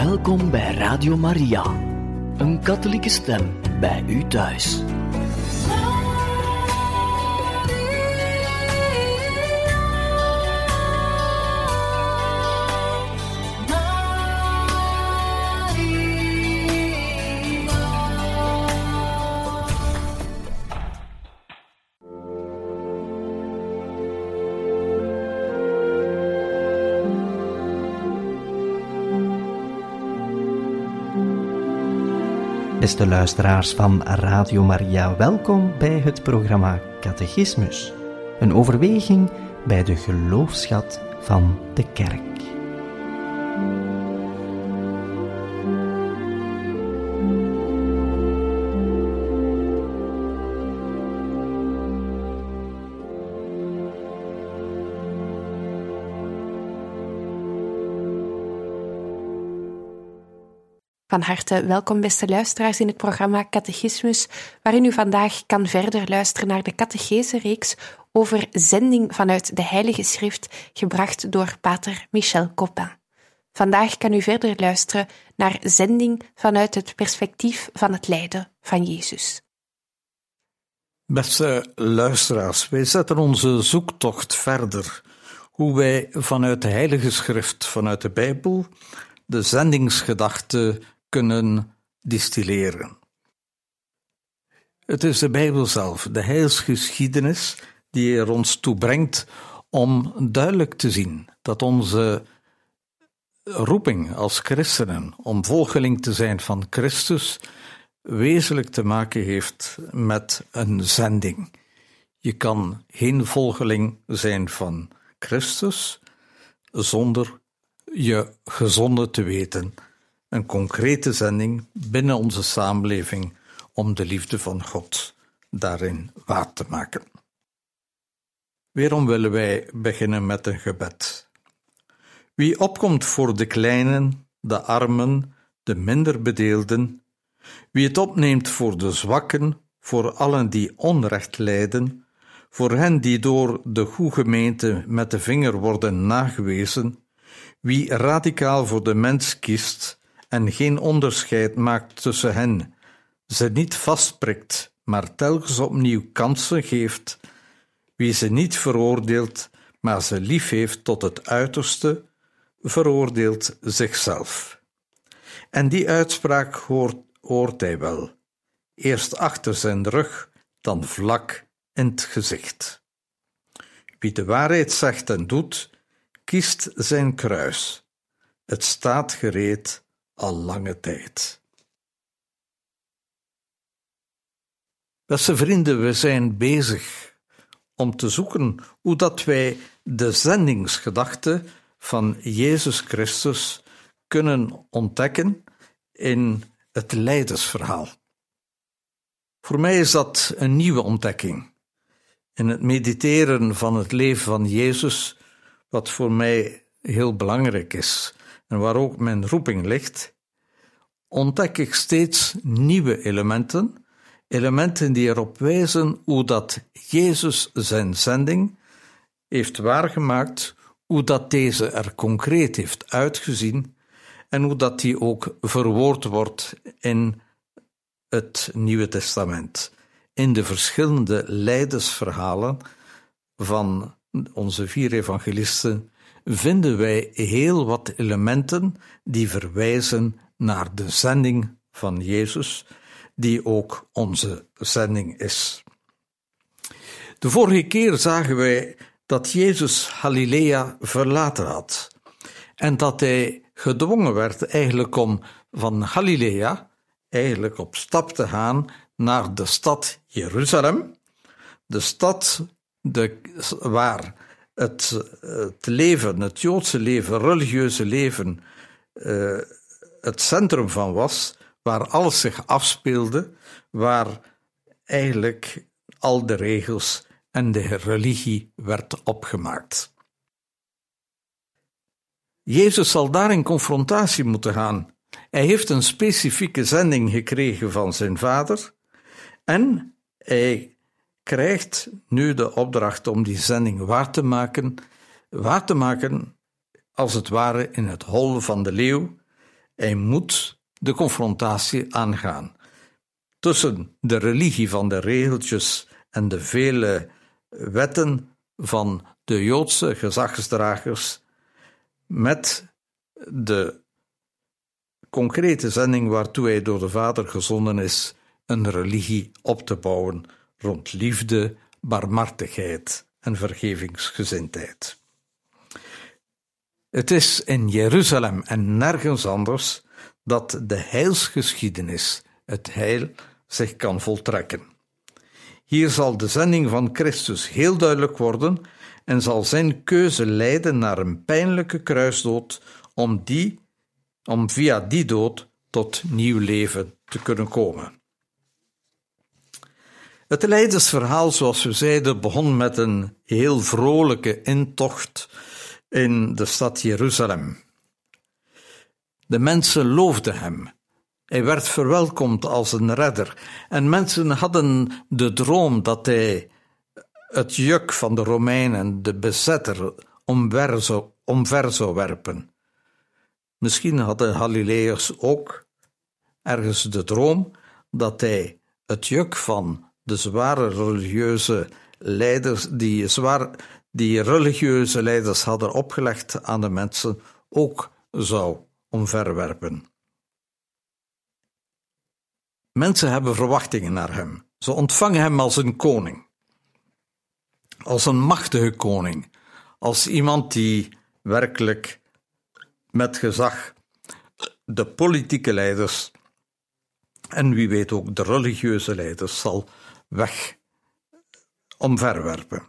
Welkom bij Radio Maria, een katholieke stem bij u thuis. Beste luisteraars van Radio Maria, welkom bij het programma Catechismus. Een overweging bij de geloofsschat van de Kerk. Van harte welkom, beste luisteraars, in het programma Catechismus, waarin u vandaag kan verder luisteren naar de catechese-reeks over zending vanuit de Heilige Schrift, gebracht door pater Michel Copin. Vandaag kan u verder luisteren naar zending vanuit het perspectief van het lijden van Jezus. Beste luisteraars, wij zetten onze zoektocht verder, hoe wij vanuit de Heilige Schrift, vanuit de Bijbel, de zendingsgedachte kunnen distilleren. Het is de Bijbel zelf, de heilsgeschiedenis, die er ons toe brengt om duidelijk te zien dat onze roeping als christenen om volgeling te zijn van Christus wezenlijk te maken heeft met een zending. Je kan geen volgeling zijn van Christus zonder je gezonden te weten, een concrete zending binnen onze samenleving om de liefde van God daarin waar te maken. Weerom willen wij beginnen met een gebed. Wie opkomt voor de kleinen, de armen, de minder bedeelden, wie het opneemt voor de zwakken, voor allen die onrecht lijden, voor hen die door de goede gemeente met de vinger worden nagewezen, wie radicaal voor de mens kiest en geen onderscheid maakt tussen hen, ze niet vastprikt, maar telkens opnieuw kansen geeft, wie ze niet veroordeelt, maar ze lief heeft tot het uiterste, veroordeelt zichzelf. En die uitspraak hoort hij wel, eerst achter zijn rug, dan vlak in het gezicht. Wie de waarheid zegt en doet, kiest zijn kruis. Het staat gereed al lange tijd. Beste vrienden, we zijn bezig om te zoeken hoe dat wij de zendingsgedachte van Jezus Christus kunnen ontdekken in het lijdensverhaal. Voor mij is dat een nieuwe ontdekking. In het mediteren van het leven van Jezus, wat voor mij heel belangrijk is en waar ook mijn roeping ligt, ontdek ik steeds nieuwe elementen die erop wijzen hoe dat Jezus zijn zending heeft waargemaakt, hoe dat deze er concreet heeft uitgezien en hoe dat die ook verwoord wordt in het Nieuwe Testament, in de verschillende lijdensverhalen van onze 4 evangelisten vinden wij heel wat elementen die verwijzen naar de zending van Jezus, die ook onze zending is. De vorige keer zagen wij dat Jezus Galilea verlaten had en dat hij gedwongen werd eigenlijk om van Galilea eigenlijk op stap te gaan naar de stad Jeruzalem, de stad waar het leven, het Joodse leven, religieuze leven, het centrum van was, waar alles zich afspeelde, waar eigenlijk al de regels en de religie werd opgemaakt. Jezus zal daar in confrontatie moeten gaan. Hij heeft een specifieke zending gekregen van zijn vader en hij krijgt nu de opdracht om die zending waar te maken als het ware in het hol van de leeuw. Hij moet de confrontatie aangaan tussen de religie van de regeltjes en de vele wetten van de Joodse gezagsdragers met de concrete zending waartoe hij door de Vader gezonden is, een religie op te bouwen rond liefde, barmhartigheid en vergevingsgezindheid. Het is in Jeruzalem en nergens anders dat de heilsgeschiedenis, het heil, zich kan voltrekken. Hier zal de zending van Christus heel duidelijk worden en zal zijn keuze leiden naar een pijnlijke kruisdood om via die dood tot nieuw leven te kunnen komen. Het lijdensverhaal, zoals we zeiden, begon met een heel vrolijke intocht in de stad Jeruzalem. De mensen loofden hem. Hij werd verwelkomd als een redder. En mensen hadden de droom dat hij het juk van de Romeinen, de bezetter, omver zou werpen. Misschien hadden Galileërs ook ergens de droom dat hij het juk van de zware religieuze leiders, die religieuze leiders hadden opgelegd aan de mensen, ook zou omverwerpen. Mensen hebben verwachtingen naar hem. Ze ontvangen hem als een koning. Als een machtige koning. Als iemand die werkelijk met gezag de politieke leiders en wie weet ook de religieuze leiders zal omverwerpen.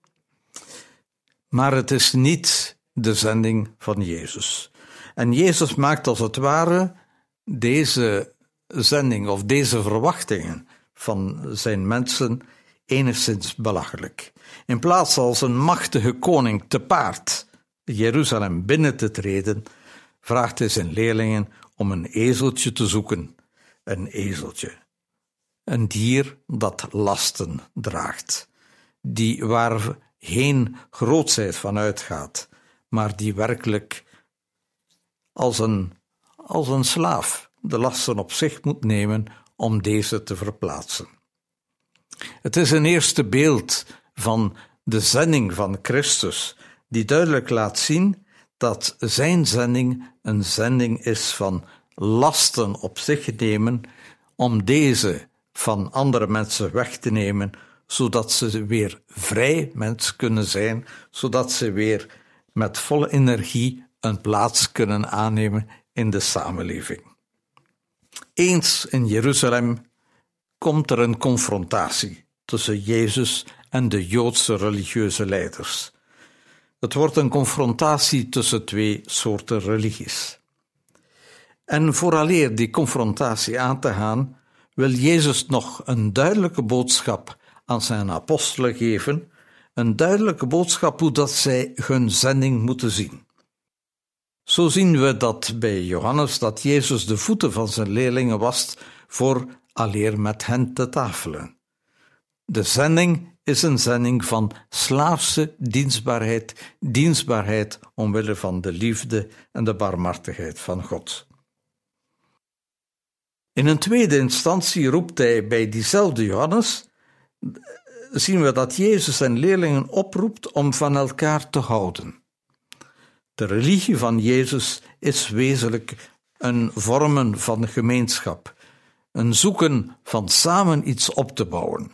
Maar het is niet de zending van Jezus. En Jezus maakt als het ware deze zending of deze verwachtingen van zijn mensen enigszins belachelijk. In plaats als een machtige koning te paard Jeruzalem binnen te treden, vraagt hij zijn leerlingen om een ezeltje te zoeken. Een ezeltje. Een dier dat lasten draagt. Waar geen grootsheid van uitgaat, maar die werkelijk als een slaaf de lasten op zich moet nemen om deze te verplaatsen. Het is een eerste beeld van de zending van Christus, die duidelijk laat zien dat zijn zending een zending is van lasten op zich nemen, om deze van andere mensen weg te nemen, zodat ze weer vrij mens kunnen zijn, zodat ze weer met volle energie een plaats kunnen aannemen in de samenleving. Eens in Jeruzalem komt er een confrontatie tussen Jezus en de Joodse religieuze leiders. Het wordt een confrontatie tussen twee soorten religies. En vooraleer die confrontatie aan te gaan, wil Jezus nog een duidelijke boodschap aan zijn apostelen geven, een duidelijke boodschap hoe dat zij hun zending moeten zien. Zo zien we dat bij Johannes dat Jezus de voeten van zijn leerlingen wast voor aleer met hen te tafelen. De zending is een zending van slaafse dienstbaarheid omwille van de liefde en de barmhartigheid van God. In een tweede instantie roept hij bij diezelfde Johannes, zien we dat Jezus zijn leerlingen oproept om van elkaar te houden. De religie van Jezus is wezenlijk een vormen van gemeenschap, een zoeken van samen iets op te bouwen.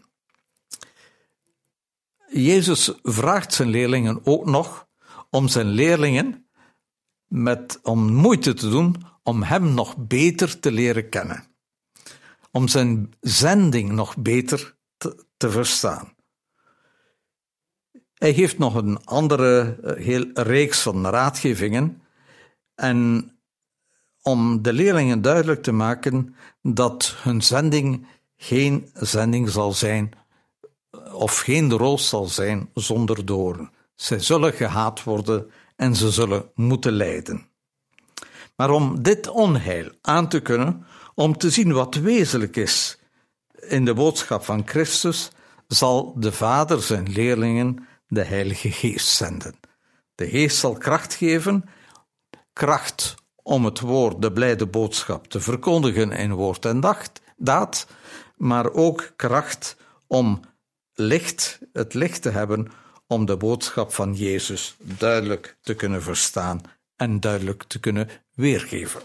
Jezus vraagt zijn leerlingen ook nog om zijn leerlingen om moeite te doen om hem nog beter te leren kennen, om zijn zending nog beter te verstaan. Hij geeft nog een andere heel reeks van raadgevingen en om de leerlingen duidelijk te maken dat hun zending geen zending zal zijn of geen roos zal zijn zonder doorn. Zij zullen gehaat worden en ze zullen moeten lijden. Maar om dit onheil aan te kunnen, om te zien wat wezenlijk is in de boodschap van Christus, zal de Vader zijn leerlingen de Heilige Geest zenden. De Geest zal kracht geven, kracht om het woord, de blijde boodschap, te verkondigen in woord en daad, maar ook kracht om het licht te hebben om de boodschap van Jezus duidelijk te kunnen verstaan en duidelijk te kunnen weergeven.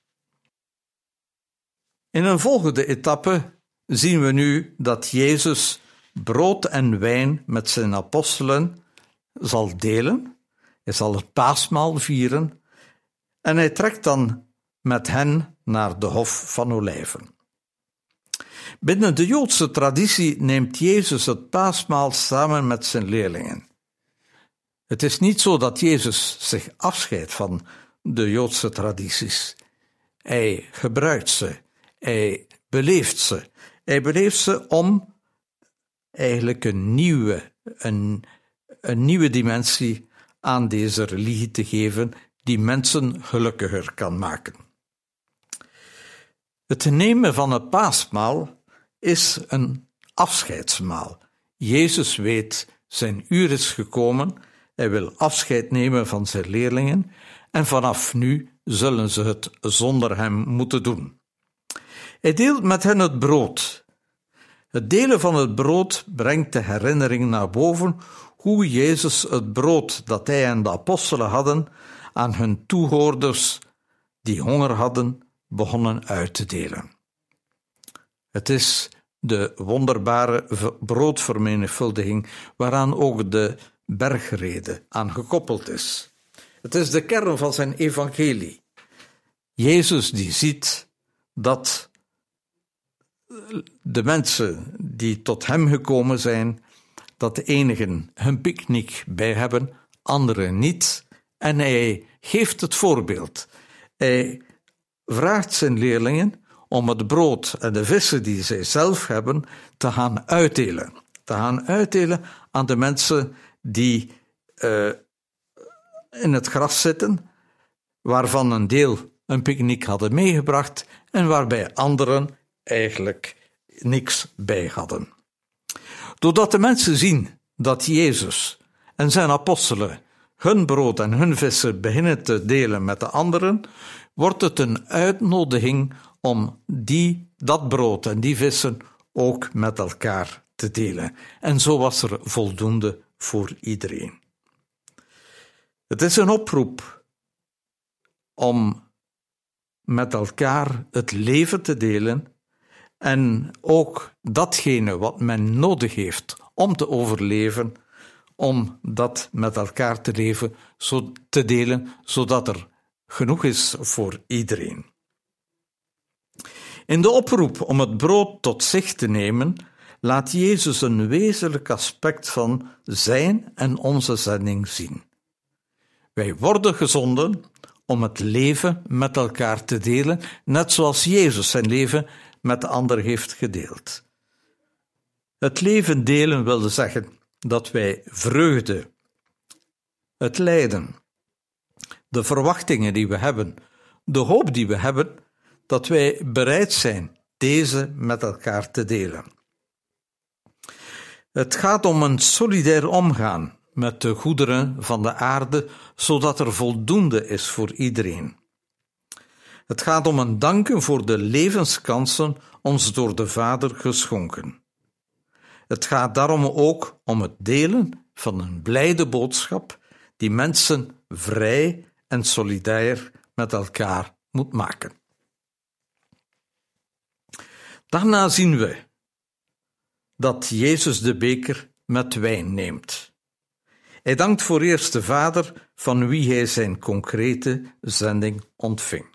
In een volgende etappe zien we nu dat Jezus brood en wijn met zijn apostelen zal delen. Hij zal het paasmaal vieren en hij trekt dan met hen naar de Hof van Olijven. Binnen de Joodse traditie neemt Jezus het paasmaal samen met zijn leerlingen. Het is niet zo dat Jezus zich afscheidt van de Joodse tradities. Hij gebruikt ze, hij beleeft ze. Hij beleeft ze om eigenlijk een nieuwe dimensie aan deze religie te geven die mensen gelukkiger kan maken. Het nemen van het paasmaal is een afscheidsmaal. Jezus weet, zijn uur is gekomen, hij wil afscheid nemen van zijn leerlingen en vanaf nu zullen ze het zonder hem moeten doen. Hij deelt met hen het brood. Het delen van het brood brengt de herinnering naar boven hoe Jezus het brood dat hij en de apostelen hadden aan hun toehoorders die honger hadden begonnen uit te delen. Het is de wonderbare broodvermenigvuldiging waaraan ook de bergrede aan gekoppeld is. Het is de kern van zijn evangelie. Jezus die ziet dat de mensen die tot hem gekomen zijn, dat de enigen hun picknick bij hebben, anderen niet. En hij geeft het voorbeeld. Hij vraagt zijn leerlingen om het brood en de vissen die zij zelf hebben te gaan uitdelen. Te gaan uitdelen aan de mensen die in het gras zitten, waarvan een deel een picknick hadden meegebracht en waarbij anderen eigenlijk niks bij hadden. Doordat de mensen zien dat Jezus en zijn apostelen hun brood en hun vissen beginnen te delen met de anderen, wordt het een uitnodiging om dat brood en die vissen ook met elkaar te delen. En zo was er voldoende voor iedereen. Het is een oproep om met elkaar het leven te delen en ook datgene wat men nodig heeft om te overleven, om dat met elkaar te delen, zodat er genoeg is voor iedereen. In de oproep om het brood tot zich te nemen, laat Jezus een wezenlijk aspect van zijn en onze zending zien. Wij worden gezonden om het leven met elkaar te delen, net zoals Jezus zijn leven met de ander heeft gedeeld. Het leven delen wilde zeggen dat wij vreugde, het lijden, de verwachtingen die we hebben, de hoop die we hebben, dat wij bereid zijn deze met elkaar te delen. Het gaat om een solidair omgaan met de goederen van de aarde, zodat er voldoende is voor iedereen. Het gaat om een danken voor de levenskansen ons door de Vader geschonken. Het gaat daarom ook om het delen van een blijde boodschap die mensen vrij en solidair met elkaar moet maken. Daarna zien we dat Jezus de beker met wijn neemt. Hij dankt voor eerst de Vader van wie hij zijn concrete zending ontving.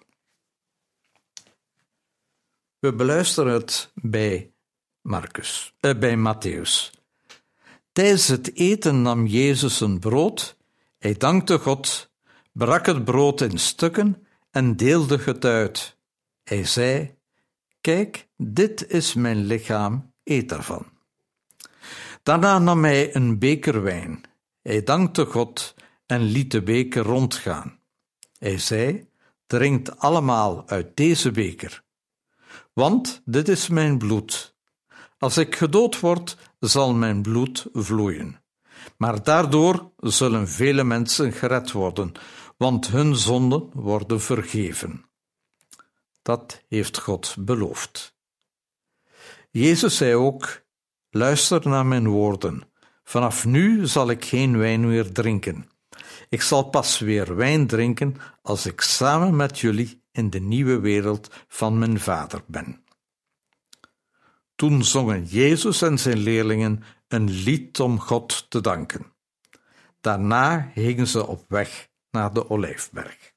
We beluisteren het bij Mattheüs. Tijdens het eten nam Jezus een brood, hij dankte God, brak het brood in stukken en deelde het uit. Hij zei: "Kijk, dit is mijn lichaam, eet ervan." Daarna nam hij een beker wijn. Hij dankte God en liet de beker rondgaan. Hij zei: "Drinkt allemaal uit deze beker. Want dit is mijn bloed. Als ik gedood word, zal mijn bloed vloeien. Maar daardoor zullen vele mensen gered worden, want hun zonden worden vergeven. Dat heeft God beloofd. Jezus zei ook: luister naar mijn woorden. Vanaf nu zal ik geen wijn meer drinken. Ik zal pas weer wijn drinken als ik samen met jullie in de nieuwe wereld van mijn Vader ben. Toen zongen Jezus en zijn leerlingen een lied om God te danken. Daarna gingen ze op weg naar de Olijfberg.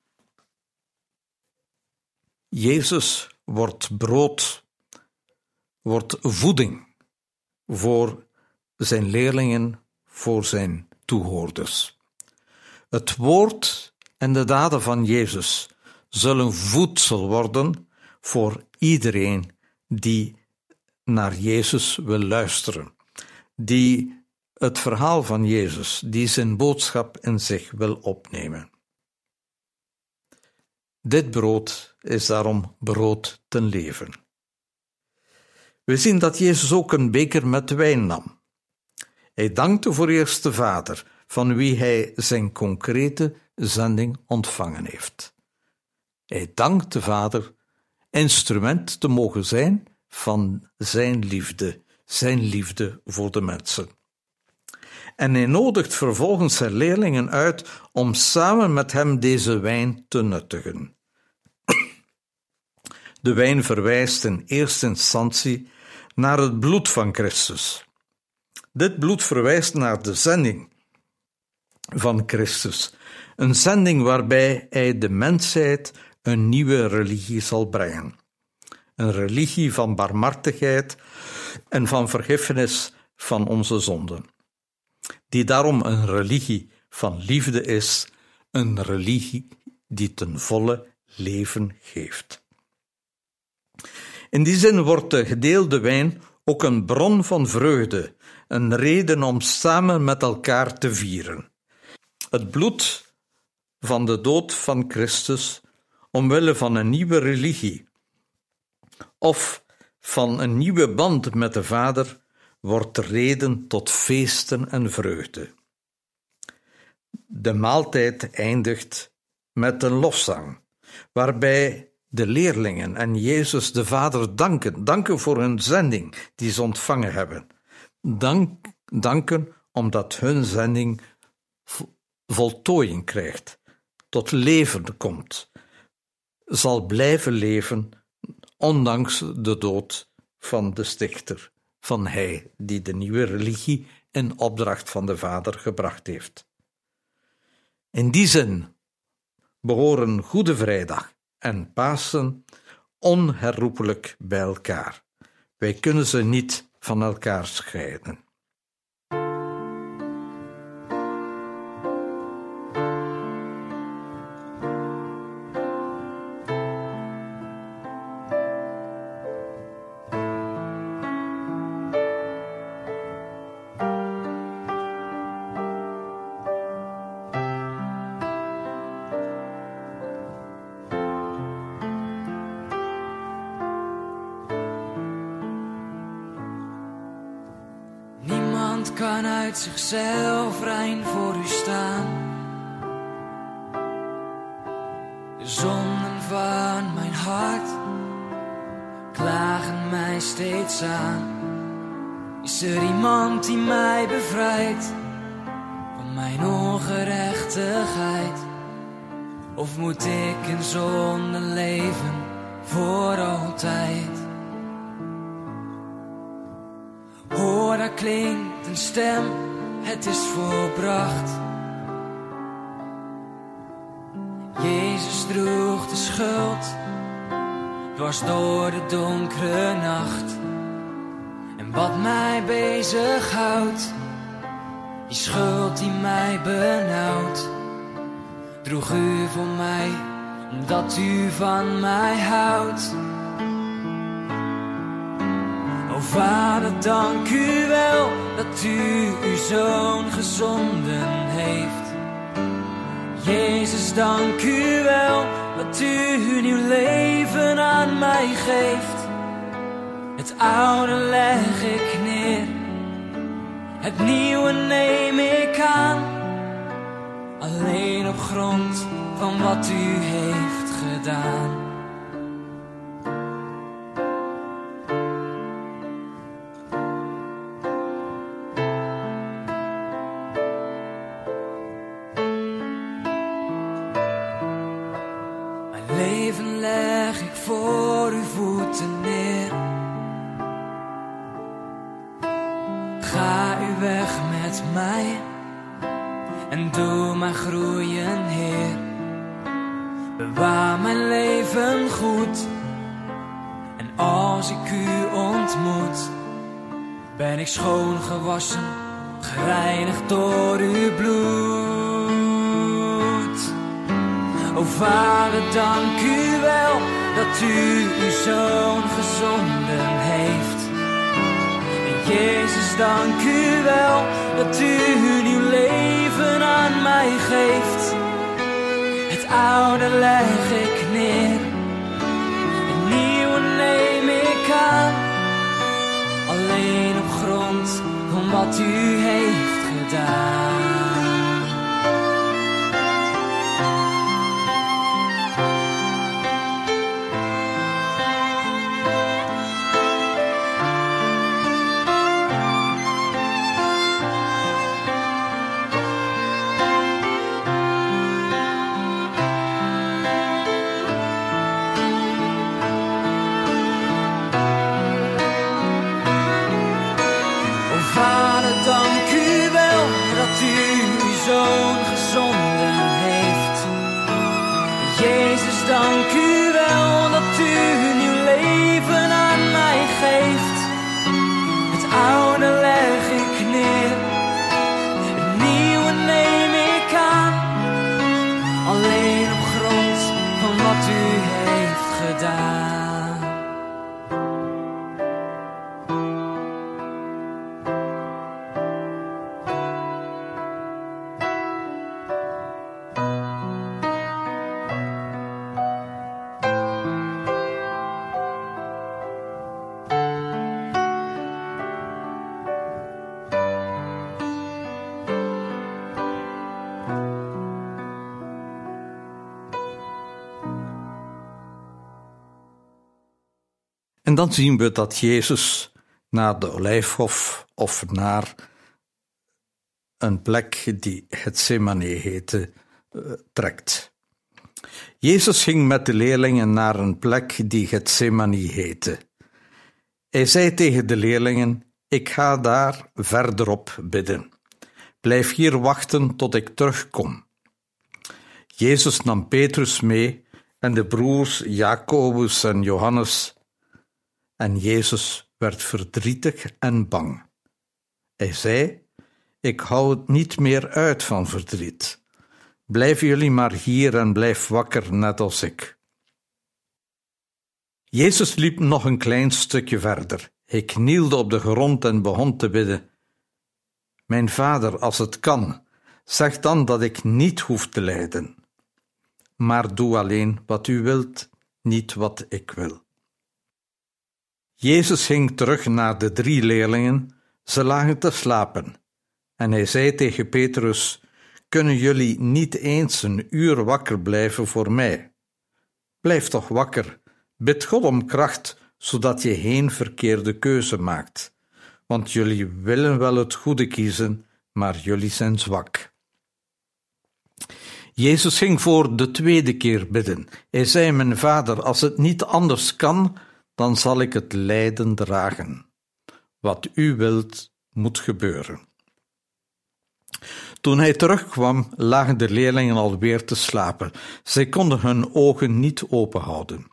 Jezus wordt brood, wordt voeding voor zijn leerlingen, voor zijn toehoorders. Het woord en de daden van Jezus zullen voedsel worden voor iedereen die naar Jezus wil luisteren, die het verhaal van Jezus, die zijn boodschap in zich wil opnemen. Dit brood is daarom brood ten leven. We zien dat Jezus ook een beker met wijn nam. Hij dankte voor eerst de Vader, van wie hij zijn concrete zending ontvangen heeft. Hij dankt de Vader instrument te mogen zijn van zijn liefde voor de mensen. En hij nodigt vervolgens zijn leerlingen uit om samen met hem deze wijn te nuttigen. De wijn verwijst in eerste instantie naar het bloed van Christus. Dit bloed verwijst naar de zending van Christus, een zending waarbij hij de mensheid een nieuwe religie zal brengen. Een religie van barmhartigheid en van vergiffenis van onze zonden, die daarom een religie van liefde is, een religie die ten volle leven geeft. In die zin wordt de gedeelde wijn ook een bron van vreugde, een reden om samen met elkaar te vieren. Het bloed van de dood van Christus, omwille van een nieuwe religie of van een nieuwe band met de Vader, wordt de reden tot feesten en vreugde. De maaltijd eindigt met een lofzang, waarbij de leerlingen en Jezus de Vader danken voor hun zending die ze ontvangen hebben. Danken omdat hun zending voltooiing krijgt, tot leven komt, zal blijven leven, ondanks de dood van de stichter, van hij die de nieuwe religie in opdracht van de Vader gebracht heeft. In die zin behoren Goede Vrijdag en Pasen onherroepelijk bij elkaar. Wij kunnen ze niet van elkaar scheiden. Kan uit zichzelf rein voor u staan. De zonden van mijn hart klagen mij steeds aan. Is er iemand die mij bevrijdt van mijn ongerechtigheid? Of moet ik in zonde leven voor altijd? Hoor, daar klinkt een stem, het is volbracht. Jezus droeg de schuld, dwars door de donkere nacht. En wat mij bezighoudt, die schuld die mij benauwt, droeg u voor mij, omdat u van mij houdt. Vader, dank u wel dat u uw Zoon gezonden heeft. Jezus, dank u wel dat u uw leven aan mij geeft. Het oude leg ik neer, het nieuwe neem ik aan. alleen op grond van wat u heeft gedaan. Mijn leven leg ik voor uw voeten neer. Ga uw weg met mij en doe mij groeien, Heer. Bewaar mijn leven goed. En als ik u ontmoet, ben ik schoon gewassen, gereinigd door uw bloed. O Vader, dank u wel dat u uw Zoon gezonden heeft. En Jezus, dank u wel dat u uw leven aan mij geeft. Het oude leg ik neer, het nieuwe neem ik aan. Alleen op grond van wat u heeft gedaan. Dank u wel dat u uw Zoon gezonden heeft. Jezus, dank u wel dat u uw leven aan mij geeft. Het oude leg ik neer, het nieuwe neem ik aan. Alleen op grond van wat u heeft gedaan. En dan zien we dat Jezus naar de Olijfhof of naar een plek die Getsemane heette, trekt. Jezus ging met de leerlingen naar een plek die Getsemane heette. Hij zei tegen de leerlingen: ik ga daar verderop bidden. Blijf hier wachten tot ik terugkom. Jezus nam Petrus mee en de broers Jacobus en Johannes. En Jezus werd verdrietig en bang. Hij zei: ik hou het niet meer uit van verdriet. Blijven jullie maar hier en blijf wakker, net als ik. Jezus liep nog een klein stukje verder. Hij knielde op de grond en begon te bidden. Mijn Vader, als het kan, zeg dan dat ik niet hoef te lijden. Maar doe alleen wat u wilt, niet wat ik wil. Jezus ging terug naar de 3 leerlingen. Ze lagen te slapen. En hij zei tegen Petrus: kunnen jullie niet eens een uur wakker blijven voor mij? Blijf toch wakker. Bid God om kracht, zodat je geen verkeerde keuze maakt. Want jullie willen wel het goede kiezen, maar jullie zijn zwak. Jezus ging voor de 2e keer bidden. Hij zei: mijn Vader, als het niet anders kan, dan zal ik het lijden dragen. Wat u wilt, moet gebeuren. Toen hij terugkwam, lagen de leerlingen alweer te slapen. Zij konden hun ogen niet openhouden.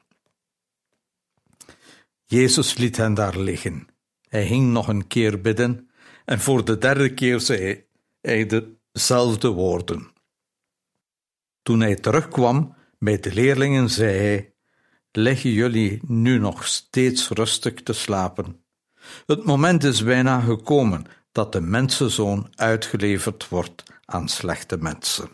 Jezus liet hen daar liggen. Hij ging nog een keer bidden en voor de 3e keer zei hij dezelfde woorden. Toen hij terugkwam bij de leerlingen, zei hij: leggen jullie nu nog steeds rustig te slapen? Het moment is bijna gekomen dat de mensenzoon uitgeleverd wordt aan slechte mensen.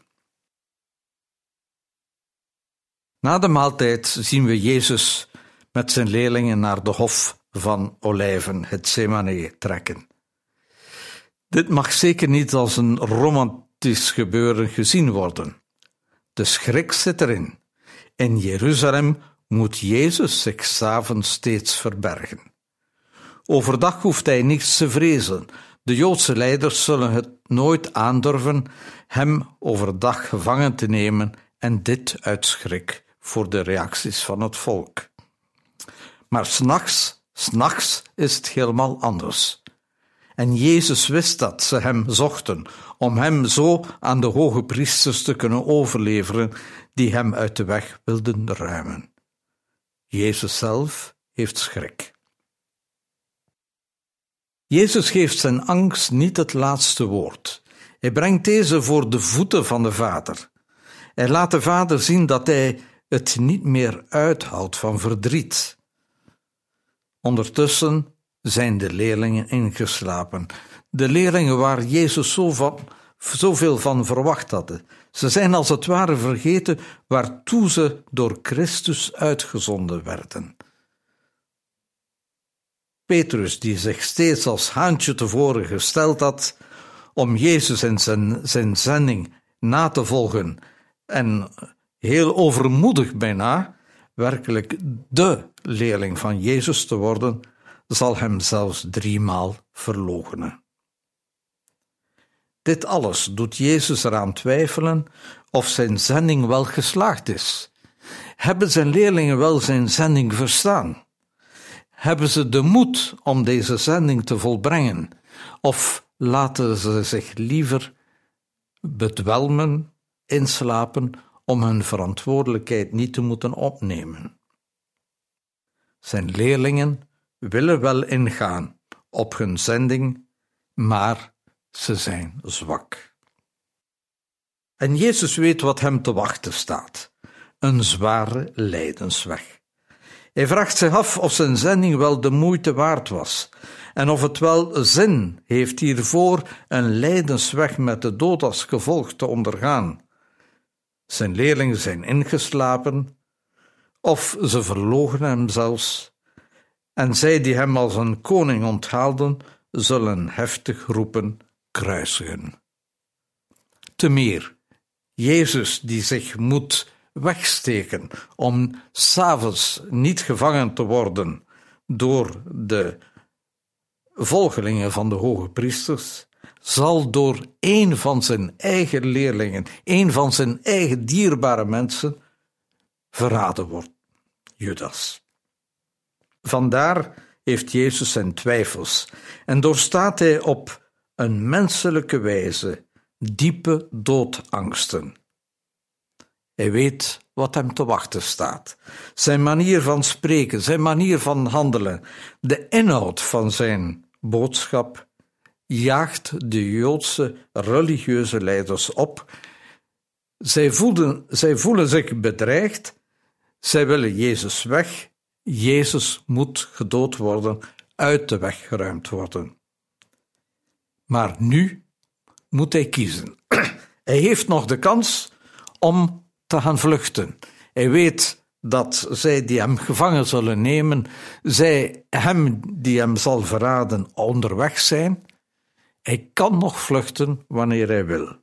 Na de maaltijd zien we Jezus met zijn leerlingen naar de hof van Olijven, Getsemane, trekken. Dit mag zeker niet als een romantisch apocalyptisch gebeuren gezien worden. De schrik zit erin. In Jeruzalem moet Jezus zich 's avonds steeds verbergen. Overdag hoeft hij niets te vrezen. De Joodse leiders zullen het nooit aandurven hem overdag gevangen te nemen, en dit uit schrik voor de reacties van het volk. Maar 's nachts is het helemaal anders. En Jezus wist dat ze hem zochten, om hem zo aan de hoge priesters te kunnen overleveren, die hem uit de weg wilden ruimen. Jezus zelf heeft schrik. Jezus geeft zijn angst niet het laatste woord. Hij brengt deze voor de voeten van de Vader. Hij laat de Vader zien dat hij het niet meer uithoudt van verdriet. Ondertussen zijn de leerlingen ingeslapen. De leerlingen waar Jezus zoveel van verwacht hadden. Ze zijn als het ware vergeten waartoe ze door Christus uitgezonden werden. Petrus, die zich steeds als haantje tevoren gesteld had om Jezus in zijn zending na te volgen en heel overmoedig bijna werkelijk de leerling van Jezus te worden, zal hem zelfs 3 maal verloochenen. Dit alles doet Jezus eraan twijfelen of zijn zending wel geslaagd is. Hebben zijn leerlingen wel zijn zending verstaan? Hebben ze de moed om deze zending te volbrengen? Of laten ze zich liever bedwelmen, inslapen, om hun verantwoordelijkheid niet te moeten opnemen? Zijn leerlingen willen wel ingaan op hun zending, maar ze zijn zwak. En Jezus weet wat hem te wachten staat: een zware lijdensweg. Hij vraagt zich af of zijn zending wel de moeite waard was en of het wel zin heeft hiervoor een lijdensweg met de dood als gevolg te ondergaan. Zijn leerlingen zijn ingeslapen, of ze verloochenen hem zelfs, en zij die hem als een koning onthaalden, zullen heftig roepen: kruisigen. Te meer, Jezus die zich moet wegsteken om 's avonds niet gevangen te worden door de volgelingen van de hoge priesters, zal door een van zijn eigen leerlingen, een van zijn eigen dierbare mensen, verraden worden: Judas. Vandaar heeft Jezus zijn twijfels en doorstaat hij op een menselijke wijze diepe doodangsten. Hij weet wat hem te wachten staat. Zijn manier van spreken, zijn manier van handelen, de inhoud van zijn boodschap jaagt de Joodse religieuze leiders op. Zij voelen zich bedreigd. Zij willen Jezus weg. Jezus moet gedood worden, uit de weg geruimd worden. Maar nu moet hij kiezen. Hij heeft nog de kans om te gaan vluchten. Hij weet dat zij die hem gevangen zullen nemen, zij hem die hem zal verraden, onderweg zijn. Hij kan nog vluchten wanneer hij wil.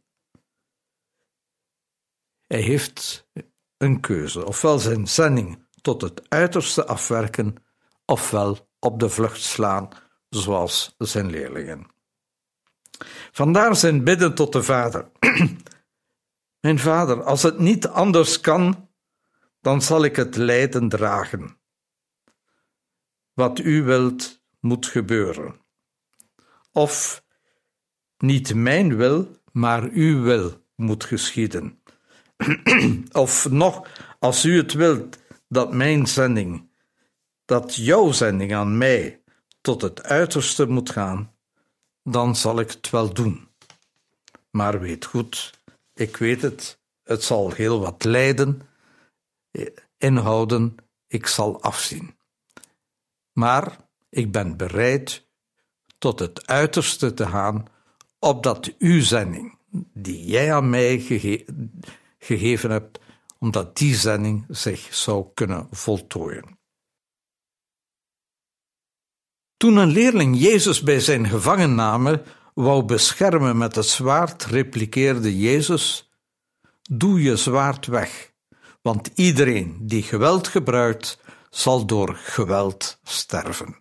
Hij heeft een keuze: ofwel zijn zending tot het uiterste afwerken, ofwel op de vlucht slaan, zoals zijn leerlingen. Vandaar zijn bidden tot de Vader: Mijn Vader, als het niet anders kan, dan zal ik het lijden dragen. Wat u wilt, moet gebeuren. Of niet mijn wil, maar uw wil moet geschieden. Of nog, als u het wilt dat mijn zending, dat jouw zending aan mij tot het uiterste moet gaan, dan zal ik het wel doen. Maar weet goed, ik weet het, het zal heel wat lijden inhouden, ik zal afzien. Maar ik ben bereid tot het uiterste te gaan, opdat uw zending, die jij aan mij gegeven hebt, omdat die zending zich zou kunnen voltooien. Toen een leerling Jezus bij zijn gevangenname wou beschermen met het zwaard, repliceerde Jezus: doe je zwaard weg, want iedereen die geweld gebruikt, zal door geweld sterven.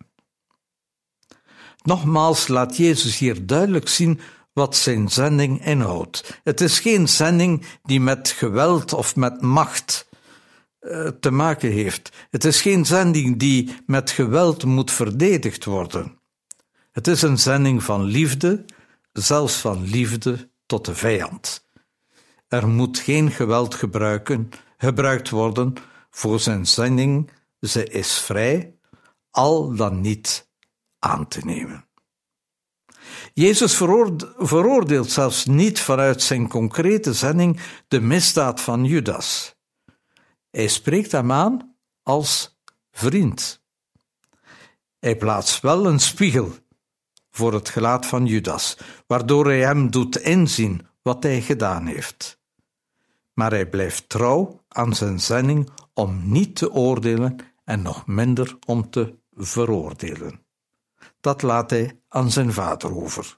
Nogmaals laat Jezus hier duidelijk zien wat zijn zending inhoudt. Het is geen zending die met geweld of met macht te maken heeft. Het is geen zending die met geweld moet verdedigd worden. Het is een zending van liefde, zelfs van liefde tot de vijand. Er moet geen geweld gebruikt worden voor zijn zending. Ze is vrij, al dan niet aan te nemen. Jezus veroordeelt zelfs niet vanuit zijn concrete zending de misdaad van Judas. Hij spreekt hem aan als vriend. Hij plaatst wel een spiegel voor het gelaat van Judas, waardoor hij hem doet inzien wat hij gedaan heeft. Maar hij blijft trouw aan zijn zending om niet te oordelen en nog minder om te veroordelen. Dat laat hij aan zijn Vader over.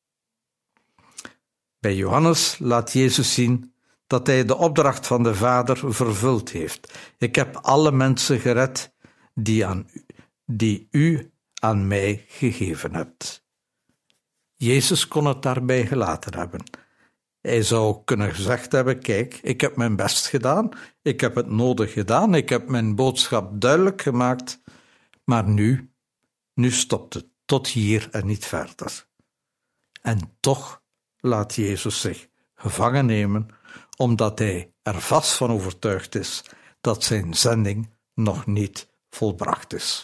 Bij Johannes laat Jezus zien dat hij de opdracht van de Vader vervuld heeft. Ik heb alle mensen gered die u aan mij gegeven hebt. Jezus kon het daarbij gelaten hebben. Hij zou kunnen gezegd hebben: kijk, ik heb mijn best gedaan, ik heb het nodig gedaan, ik heb mijn boodschap duidelijk gemaakt, maar nu stopt het, tot hier en niet verder. En toch laat Jezus zich gevangen nemen, omdat hij er vast van overtuigd is dat zijn zending nog niet volbracht is.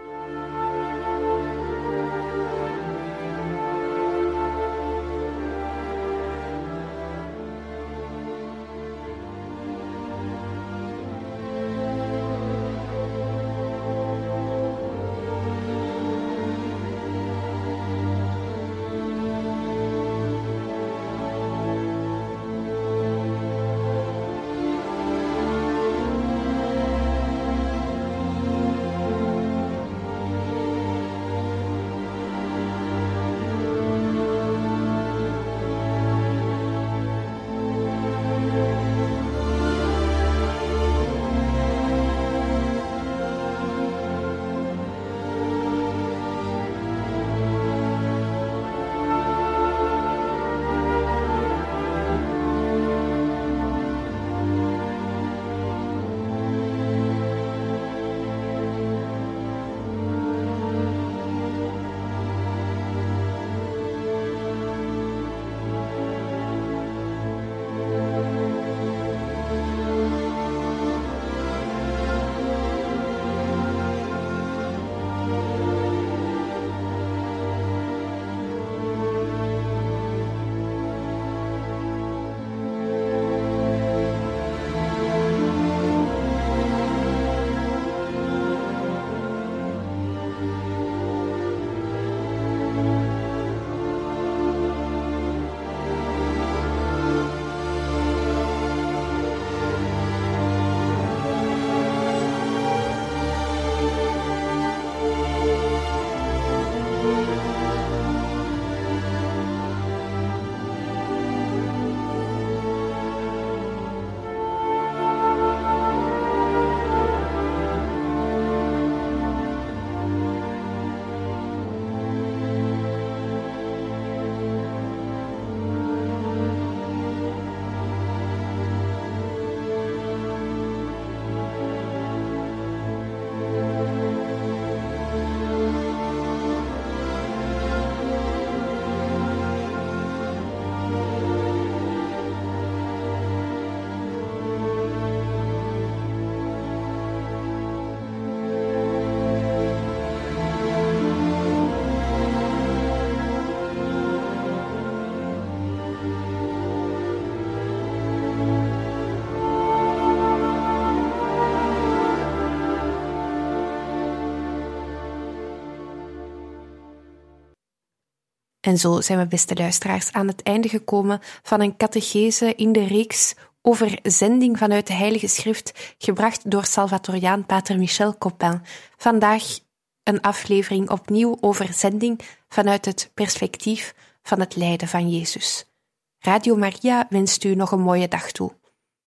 En zo zijn we, beste luisteraars, aan het einde gekomen van een catechese in de reeks over zending vanuit de Heilige Schrift, gebracht door Salvatoriaan Pater Michel Coppin. Vandaag een aflevering opnieuw over zending vanuit het perspectief van het lijden van Jezus. Radio Maria wenst u nog een mooie dag toe.